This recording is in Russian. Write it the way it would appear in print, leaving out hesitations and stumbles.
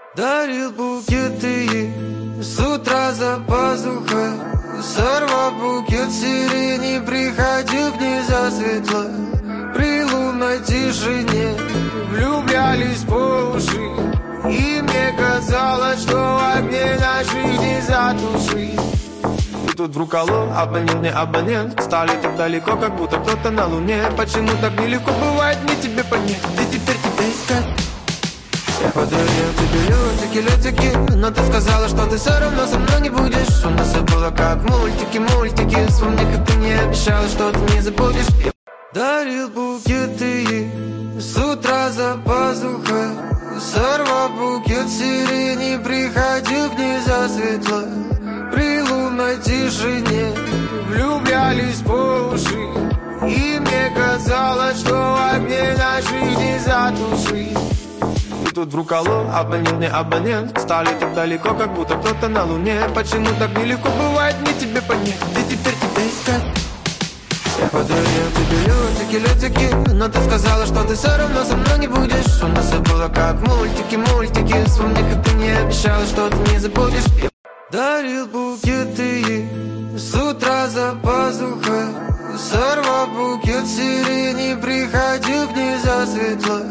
Дарил букеты ей с утра за пазухой. Сорвав букет сирени, приходил к ней засветло. При лунной тишине влюблялись по уши, и мне казалось, что огни наших не затушить. И тут вдруг алло, абонент не абонент. Стали так далеко, как будто кто-то на луне. Почему так нелегко бывает мне тебе понять? Ты теперь тебя искать. Я подарил тебе летики, но ты сказала, что ты все равно со мной не будешь. У нас все было как мультики. Вспомни, как ты мне обещала, что ты не забудешь. Я дарил букеты ей с утра за пазухой. Сорвав букет сирени, приходил к ней засветло. При лунной тишине влюблялись по уши, и мне казалось, что огни наших не затушить. И тут вдруг алло, абонент не абонент. Стали так далеко, как будто кто-то на луне. Почему так нелегко бывает мне тебе понять? Ты теперь тебя искать. Я подарил тебе летики, но ты сказала, что ты все равно со мной не будешь. У нас все было как мультики. Вспомни, как ты мне обещала, что ты не забудешь. Я дарил букеты ей с утра за пазухой. Сорвав букет сирени, приходил к ней засветло.